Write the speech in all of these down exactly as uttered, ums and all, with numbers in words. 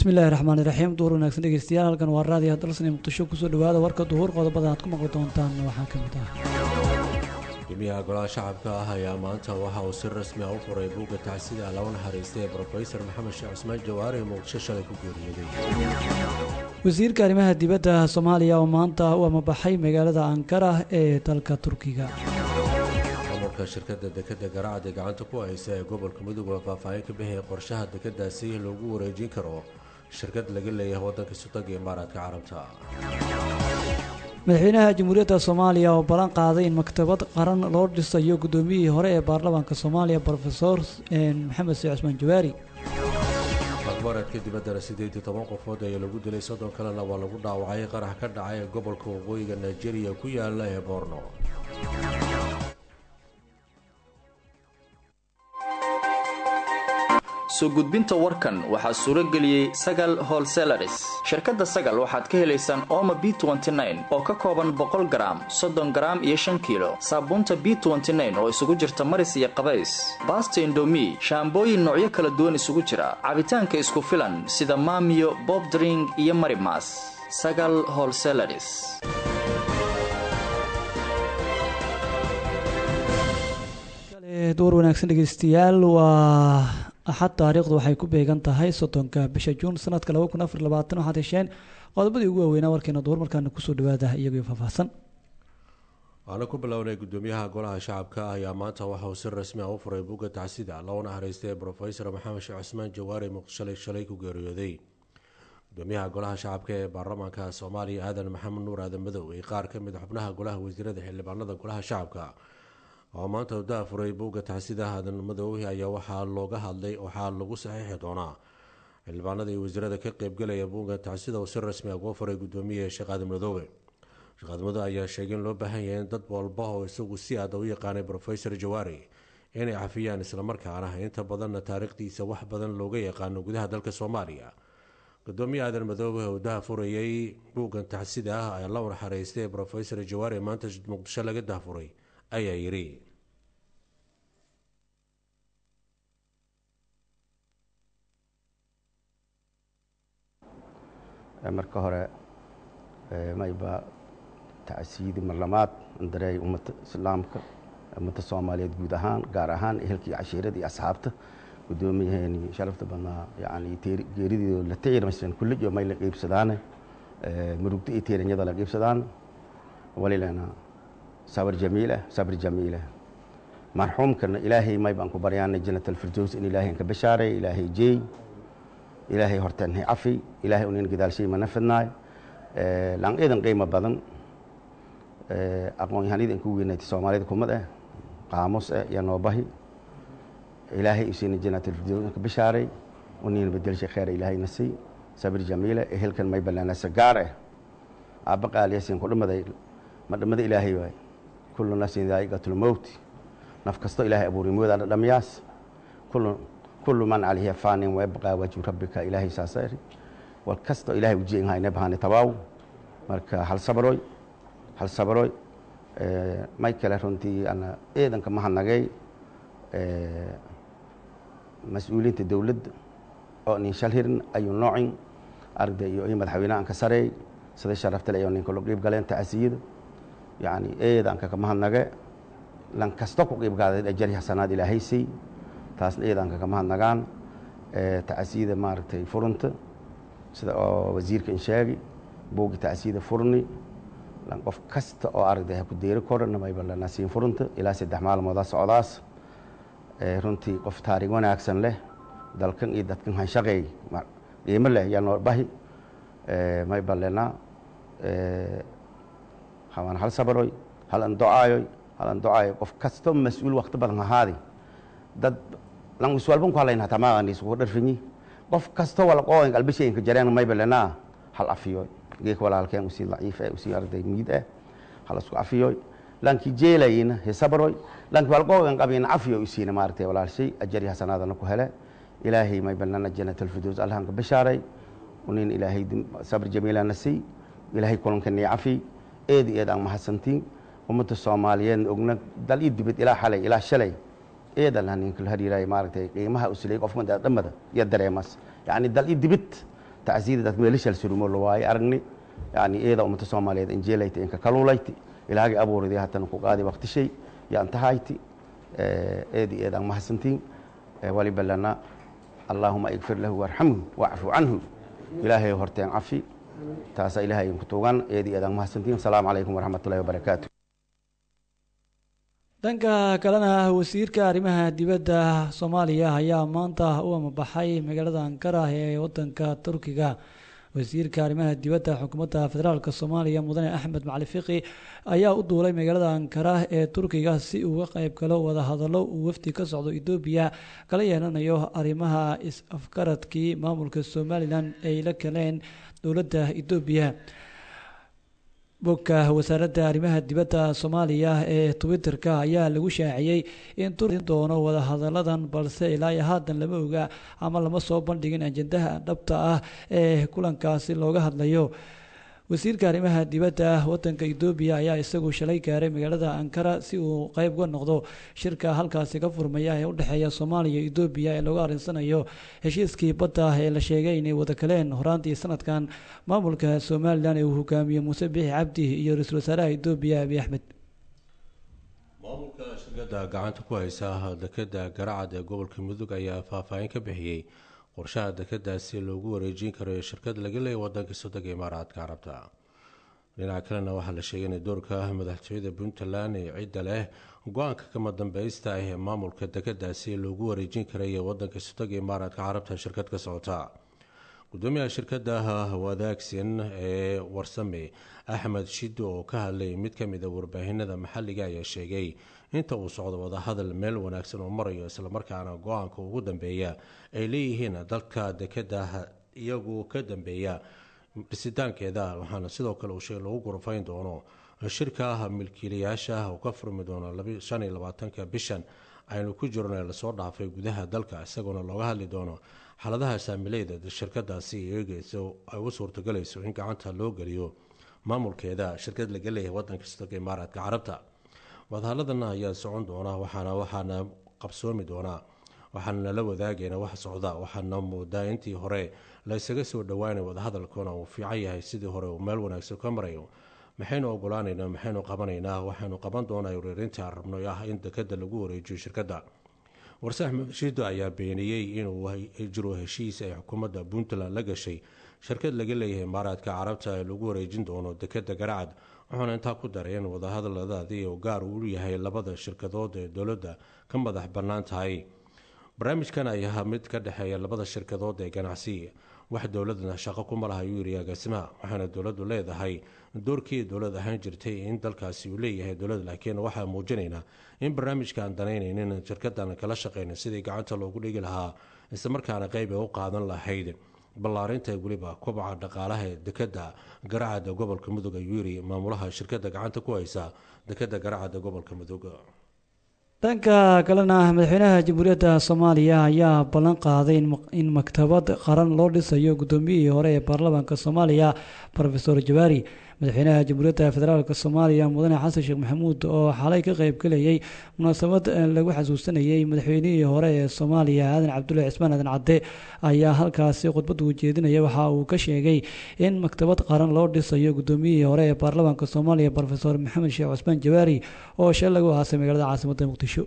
bismillaahi raxmaani raxiim duur wanaagsan dhegeystayaal halkan waa raadiyo dalsani muqdisho kusoo dhawaada warka duhur qodobada aad ku maqli doontaan waxaa ka mid ah gudoomiyaha golaha shacabka ah ayaa maanta waxa uu si rasmi ah u furay buugga tacsida lagu naxariistay ee brofesor maxamed sheekh cusmaan jawaari muqdisho shalay ku geeriyooday wasiirka arrimaha dibadda soomaaliya oo maanta u amabaxay magaalada ankara ee dalka turkiga maamulka shirkadda dekadda garaacad ee gacanta ku haysa ee gobolka mudug oo faahfaahin ka bixiyay qorshaha dekadaasi loogu wareejin karo shirkad laga leeyahay waddanka sutaga imaaraadka carabta madaxweynaha jamhuuriyadda soomaaliya oo ballan qaaday in maktabad qaran loo dhisayo guddoomiyihii hore ee baarlamaanka soomaaliya brofesor maxamed sheekh cusmaan jawaari akhbaareedka dibaddana siddeed iyo toban qofood ayaa lagu dilay soddon kalena waa lagu dhaawacay qarax ka dhacay ee gobolka waqooyiga nigeria ku yaala ee boorno soo gudbinta warkan waxaa suuro geliyey sagal holselaris shirkadda sagal waxaad ka helaysaan ooma b oo ka kooban boqol garaam soddon garaam iyo shan kiilo saabuunta b oo isugu jirta maris iyo qabays baasta indomi shaambooyin noocyo kala duwan isugu jira cabitaanka isku filan sida maamiyo bobdring iyo marimas sagal holselaris duur wanaagsan dhegeystayaal waa axad taariikhdu waxay ku beegan tahay soddonka bisha juun sanadka laba kun afar labaatan waxaad hesheen qodobadii ugu waaweynaa warkeena duhur markaana kusoo dhawaada iyagoo faahfaahsan waana ku bilownay gudoomiyaha golaha shacabka ah ayaa maanta waxa uu si rasmi ah u furay buugga tacsida loo naxariistay brofesor maxamed sheekh cusmaan jawaari muqdisho shalay ku geeriyooday gudoomiyaha golaha shacabka ee baarlamaanka soomaaliya aadan maxamed nuur aadan madow iyo qaar ka mid xubnaha golaha wasiirada xildhibaanada golaha shacabka oo maanta u daafuray buugga tacsida aadan madoowi ayaa waxaa looga hadlay waxaa lagu saxiixi doonaa xildhibaanada iyo wasiirada ka qeybgalaya buugga tacsida oo si rasmi ah uga furay gudoomiyaha sheekh aadan madoowe sheekh aadan madoowe ayaa sheegay in loo baahan yahay in dad walba oo isagu si aada u yaqaanay brofesor jawaari inay cafiyaan islamarkaana inta badanna taariikhdiisa wax badan looga yaqaano gudaha dalka soomaaliya gudoomiye aadan madoowe oo daafurayay buuggan tacsida ah ayaa la naxariistay brofesor jawaari maanta muqdisho laga daafuray ayaa yidhi marka hore mayba tacsiidi marlamaad dareey ummadda islaamka ummadda soomaaliyeed guud ahaan gaar ahaan ehelkii cashiiradii asxaabta guddoomiyaheeni sharafta badnaa yani geeridiido la tacirmaysan kulliyo may la qiibsadaan murugda iyo tiiranyada la qiibsadaan walilana sabr jamiil ah sabr jamiil ah marxuumkana ilaahay may baan ku baryaanay jannatul firdaws in ilaahay ka bashaaray ilaahay jeey ilaahay hortaan hay cafi ilaahay unin gidaalshay ma nafadnaay ee lan eedan qiimo badan ee aqoon yahanida ku weynayd Soomaalida kumad ah qaamus ah ya noobahi ilaahay isina jannatul firdaws ka bashaaray unin bedelshay khayr ilaahay nasay sabr jamiil ah ehelkan may balana sagaar ah abaqaal yasin ku dhumaday ma dhumada ilaahay waay kullu nafsin dhaa'iqatul maut naf kasto ilaahay abuuray mooda dhamiyaas kullu kullu man alayhi faanin wa yabqa wajhu rabbika ilaahay saasari wal kasto ilaahay wajin hayna bahane tabaw marka hal sabroy hal sabroy ee may kala runtii ana eedanka mahanagay ee mas'uuliyiinta dawladda oo nin shalhirin ayu noocin arday iyo madaxweynaha ka sareey sida sharafta leh oo nin kala qeyb galeen taasiyada يعني إيه ذا أنك كمان نجى لان كستوك قريب قاعد أجري حسنات إلى هيسي تاس إيه ذا أنك كمان نجان اه تأسيد مارتي فرنت سدا وزير كإنشاء بوق تأسيد فرني لان قف كست أو أرده كدير كورن ما يبلا ناسين فرنت إلى سد حمال موضع سعوداس اه رنتي قف تاريخ وانا أحسن له دالكن إيه دتكن هنشغي يمله يا نور باهي اه ما يبلا لنا اه حوان هل صبروي هل أندعاي هل أندعاي قف كستم مسؤول وقت بدن هذه دد لان مسؤول بنك على إنها تماما نسوق درفني قف كستو ولا قوين قلبي شيء كجريان ما يبلنا هل عفيوي جيك ولا هالكين وسي ضعيف وسي أرد ميدة هل سوق عفيوي لان كي جيلين هي صبروي لان ولا قوين قبين عفيوي وسينا مارتي ولا شيء أجري حسنا هذا نكهله إلهي ما يبلنا جنة الفردوس الله عنك بشاري ونين إلهي صبر جميل نسي إلهي كلهم كني عفي eed eed aan mahadsantiin ummadda Soomaaliyeed ogna dal ii dibad ilaa xalay ilaa shalay eedan aan kala hariiray maartay qiimaha u silay qofka dhamada ya dareemas yaani dal ii dibad tacsiida dad meelashal surumo la waaye aragni yani eeda ummata soomaaliyeed injeelayta inka kaluulayti ilaahagay abuuridii haddana ku qaadi waqti shay yaan tahayti eedi eedaan mahadsantiin waliba lana allaahuma igfir lahu warxamhu wacfu canhu ilaahay horteen cafi taasa ilaahay inku tuugan eedi eedaan mahadsantiin asalaamu calaykum waraxmatullahi wabarakaatu dhanka kalena wasiirka arrimaha dibadda soomaaliya ayaa maanta u amabaxay magaalada ankara ee wadanka turkiga wasiirka arrimaha dibadda xukuumadda federaalk soomaaliya mudane axmed macali fiqi ayaa u duulay magaalada ankara ee turkiga si uga qayb galo wadahadallo uu wafdi ka socdo etoobiya kala yeelanayo arrimaha is-afgaradkii maamulka somalilan ay la galeen dowladda etoobiya bogga wasaaradda arrimaha dibadda soomaaliya ee twitterka ayaa lagu shaaciyey in turki doono wadahadaladan balse ilaa iyo haatan lama oga ama lama soo bandhigin ajendaha dhabta ah ee kulankaasi looga hadlayo wasiirka arrimaha dibadda wadanka etoobiya ayaa isagu shalay gaaray magaalada ankara si uu qayb uga noqdo shirka halkaasi ka furmaya ee u dhexeeya soomaaliya iyo etoobiya ee lagu arinsanayo heshiiskii badda ee la sheegay inay wada galeen horaantii sanadkan maamulka somalilan ee uu hogaamiyo muuse bixi cabdi iyo ra-iisul wasaaraha etoobiya abiy axmed maamulka shirkadda gacanta ku haysa dekeda garacad ee gobolka mudug ayaa faahfaahin ka bixiyey qorshaha dekadaasi loogu wareejin karo shirkad laga leeya wadanka sodonka imaaraadka carabta dhinaca kalena waxaa la sheegay in doorka madaxtooyada puntland ee cidda leh go-aanka kama dambeysta ah ee maamulka dekadaasi loogu wareejin karay wadanka sodonka imaaraadka carabta shirkad ka socota gudoomiyaha shirkada wadaagsan ee warsame axmed shido oo ka hadlay mid kamid a warbaahinada maxaliga ayaa sheegay inta uu socdo wadahadal meel wanaagsan oo marayo islamarkaana go-aanka ugu dambeeya ay leeyihiin dalka dekada iyagu ka dambeeya dhisitaankeeda waxaana sidoo kale uu sheeg lagu gurfayn doono shirka milkiilayaasha oo ka furmi doono shan iyo labaatanka bishan aynu ku jirno ee lasoo dhaafay gudaha dalka isagoona looga hadli doono xaaladaha saamileyda shirkadaasi eegeyso ay u suurtagelayso in gacanta loo geliyo maamulkeeda shirkad laga leeyahay wadanka sodonka imaaraadka carabta wadahaladan ayaa socon doona waxaana waxaana qabsoomi doonaa waxaana nala wadaagayna wax socda waxaana moodaa intii hore la isaga soo dhawaanay wadahadalkuna uu fiican yahay sidii hore uu meel wanaagsan ka marayo maxaynu ogolaanaynaa maxaynu qabanaynaa waxaynu qaban doonaa ureerintii aan rabno ah in dekada lagu wareejiyo shirkadda warse axmed shido ayaa beeniyey inuu jiro heshiis ay xukuumadda puntland la gashay shirkad laga leeyahay imaaraadka carabta ee lagu wareejin doono dekada garacad wuxuuna intaa ku daray in wadahadaladaadii oo gaar uu yahay labada shirkadood ee dowladda ka madax bannaan tahay barnaamijkan ayaa mid ka dhexeeya labada shirkadood ee ganacsi wax dowladana shaqo kuma laha ayuu yiri agaasimaha waxaana dowladdu leedahay doorkii dowlad ahaan jirtay in dalkaasi uu leeyahay dowlad laakiin waxaa muujinaynaa in barnaamijkaan danaynaynin shirkadan kala shaqeyna sidii gacanta loogu dhigi lahaa islamarkaana qeyb ay u qaadan lahayd ballaarinta weliba kobaca dhaqaalaha ee dekada garacada gobolka mudug ayuu yiri maamulaha shirkada gacanta ku haysa dekada garacada gobolka mudug dhanka kalena madaxweynaha jamhuuriyadda soomaaliya ayaa ballan qaaday in maktabad qaran loo dhisayo guddoomiyihii hore ee baarlamaanka soomaaliya rofesor jawaari madaxweynaha jamhuuriyadda federaalk soomaaliya mudane xasan sheekh maxamuud oo xalay ka qayb galayay munaasabad lagu xasuusanayay madaxweynihii hore ee soomaaliya aadan cabdullahi cismaan aadan cadde ayaa halkaasi khudbad uu jeedinaya waxa uu ka sheegay in maktabad qaran loo dhisayo guddoomiyihii hore ee baarlamaanka soomaaliya rofesor maxamed sheekh cusmaan jawaari oo shal lagu aasay magaalada caasimadda muqdisho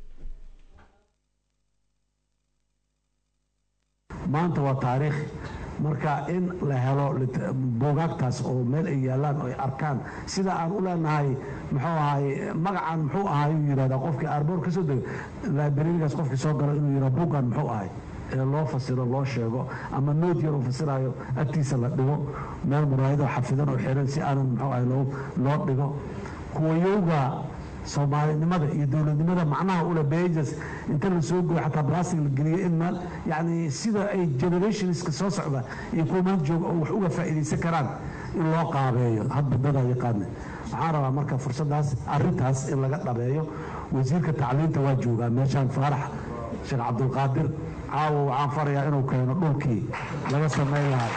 maanta waa taariikh marka in la helo buugaagtaas oo meel ay yaalaan oo ay arkaan sida aan u leenahay muxuu ahay magacan muxuu ahay uu yidhahdaa qofkii aarboor ka soo dego librarigaas qofkii soo galo inuu yidhahdo buuggan muxuu ahay ee loo fasiro loo sheego ama nood yar uu fasirayo agtiisa la dhigo meel muraayado xafidan oo xiran si aanan muxuu ahay loo loo dhigo kuwayowga soomaalinimada iyo dowladnimada macnaha ule pages inta la soo gooyo xataa blastic la geliyo in meel yacni sida ay generationska soo socda iyo kuwa maanta jooga oo wax uga faa'iidaysan karaan in loo qaabeeyo hadba dadaa yaqaana waxaan rabaa marka fursaddaas arrintaas in laga dhabeeyo wasiirka tacliinta waa joogaa meeshaan faarax sheekh cabdulqaadir caawa waxaan farayaa inuu keeno dhulkii laga sameyn lahay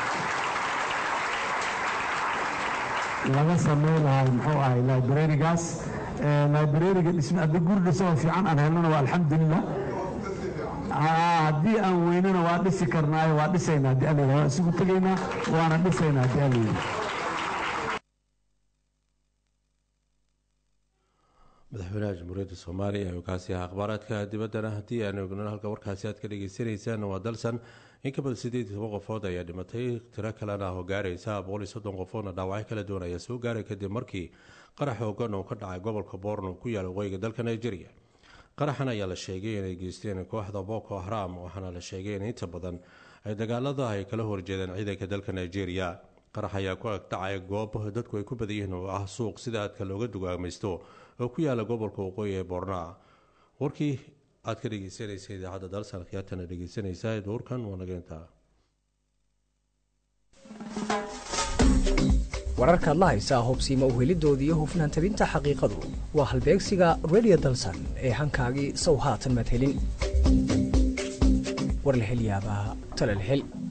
laga sameyn lahay muxuu ahay librarigaas librariga dhisme hadda guri dhisoo fiican aan helnana waa alxamdulilah haddii aan weynana waa dhisi karnaayo waa dhisaynaa haddii alla waa isugu tegaynaa waana dhisaynaa haddii alla yidhi madaxweynaha jamhuuriyadda soomaaliya ee kaasi ah akhbaaraadka dibaddana haddii aan eegno halka warkaasi aad ka dhagaysanaysaan waa dalsan in ka badan sideed iyo toban qofood ayaa dhimatay tiro kalena oo gaaraysa boqol iyo soddon qofoodna dhaawacyo kala duwan ayaa soo gaaray kadib markii qarax hoogan oo ka dhacay gobolka boorno ku yaala waqooyiga dalka nigeria qaraxan ayaa la sheegay inay geysteen kooxda boko haram waxaana la sheegay in inta badan ay dagaalada ay kala horjeedeen ciidanka dalka nigeria qarax ayaa ku agdhacay goob dadku ay ku badan yihiin oo ah suuq sida aadka looga dugaamaysto oo ku yaala gobolka waqooyi ee boorna warkii aad ka dhegeysanaysa idaacadda dalsan khiyaatana dhegeysanaysa duurkan waa nageynta wararkaad la haysaa hubsiima u helidoodii iyo hufnaan tabinta xaqiiqadu waa halbeegsiga radio dalsan ee hankaagii sow haatan maad helin war la hel yaabaa tala la hel